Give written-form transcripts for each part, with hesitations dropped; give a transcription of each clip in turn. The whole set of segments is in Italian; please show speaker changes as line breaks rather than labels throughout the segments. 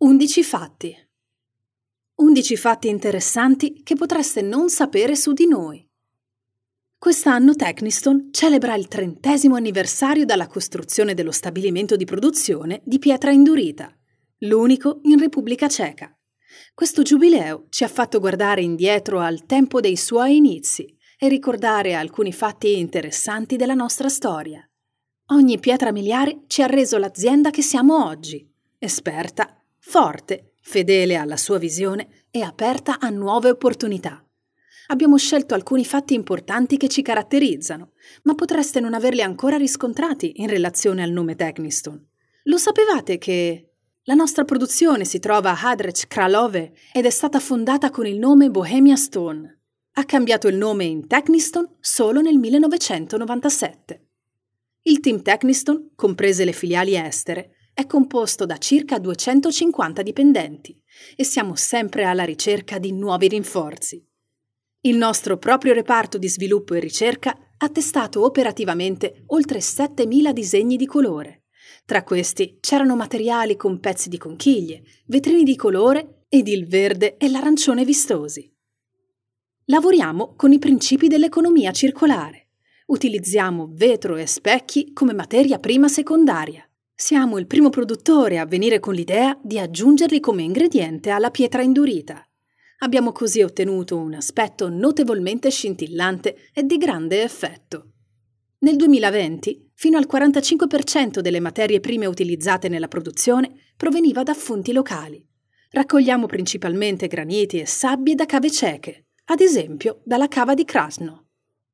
11 fatti. 11 fatti interessanti che potreste non sapere su di noi. Quest'anno Techniston celebra il 30° anniversario dalla costruzione dello stabilimento di produzione di pietra indurita, l'unico in Repubblica Ceca. Questo giubileo ci ha fatto guardare indietro al tempo dei suoi inizi e ricordare alcuni fatti interessanti della nostra storia. Ogni pietra miliare ci ha reso l'azienda che siamo oggi, esperta, forte, fedele alla sua visione e aperta a nuove opportunità. Abbiamo scelto alcuni fatti importanti che ci caratterizzano, ma potreste non averli ancora riscontrati in relazione al nome Techniston. Lo sapevate che la nostra produzione si trova a Hradec Králové ed è stata fondata con il nome Bohemia Stone? Ha cambiato il nome in Techniston solo nel 1997. Il team Techniston, comprese le filiali estere, è composto da circa 250 dipendenti e siamo sempre alla ricerca di nuovi rinforzi. Il nostro proprio reparto di sviluppo e ricerca ha testato operativamente oltre 7.000 disegni di colore. Tra questi c'erano materiali con pezzi di conchiglie, vetrini di colore ed il verde e l'arancione vistosi. Lavoriamo con i principi dell'economia circolare. Utilizziamo vetro e specchi come materia prima secondaria. Siamo il primo produttore a venire con l'idea di aggiungerli come ingrediente alla pietra indurita. Abbiamo così ottenuto un aspetto notevolmente scintillante e di grande effetto. Nel 2020, fino al 45% delle materie prime utilizzate nella produzione proveniva da fonti locali. Raccogliamo principalmente graniti e sabbie da cave ceche, ad esempio dalla cava di Krasno.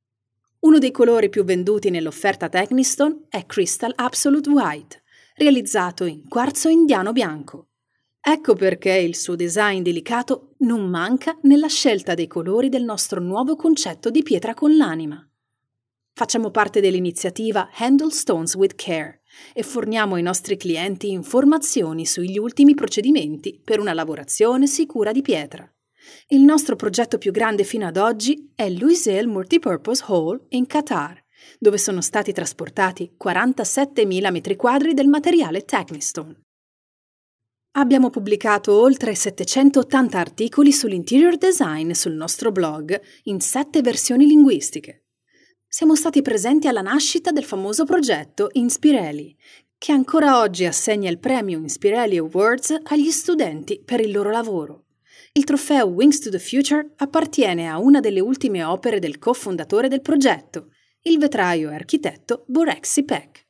Uno dei colori più venduti nell'offerta Techniston è Crystal Absolute White, realizzato in quarzo indiano bianco. Ecco perché il suo design delicato non manca nella scelta dei colori del nostro nuovo concetto di pietra con l'anima. Facciamo parte dell'iniziativa Handle Stones with Care e forniamo ai nostri clienti informazioni sugli ultimi procedimenti per una lavorazione sicura di pietra. Il nostro progetto più grande fino ad oggi è l'Lusail Multipurpose Hall in Qatar, dove sono stati trasportati 47.000 metri quadri del materiale Techniston. Abbiamo pubblicato oltre 780 articoli sull'interior design sul nostro blog in 7 versioni linguistiche. Siamo stati presenti alla nascita del famoso progetto Inspirelli, che ancora oggi assegna il premio Inspirelli Awards agli studenti per il loro lavoro. Il trofeo Wings to the Future appartiene a una delle ultime opere del cofondatore del progetto, il vetraio e architetto Borek Sipek.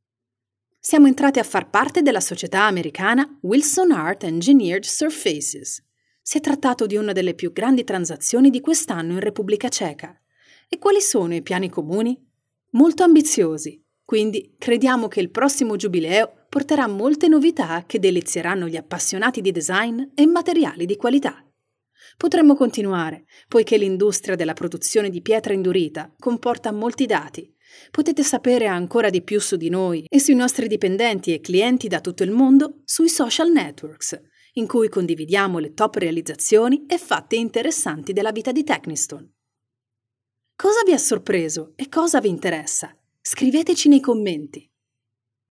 Siamo entrati a far parte della società americana Wilson Art Engineered Surfaces. Si è trattato di una delle più grandi transazioni di quest'anno in Repubblica Ceca. E quali sono i piani comuni? Molto ambiziosi, quindi crediamo che il prossimo giubileo porterà molte novità che delizieranno gli appassionati di design e materiali di qualità. Potremmo continuare, poiché l'industria della produzione di pietra indurita comporta molti dati. Potete sapere ancora di più su di noi e sui nostri dipendenti e clienti da tutto il mondo sui social networks, in cui condividiamo le top realizzazioni e fatti interessanti della vita di Techniston. Cosa vi ha sorpreso e cosa vi interessa? Scriveteci nei commenti.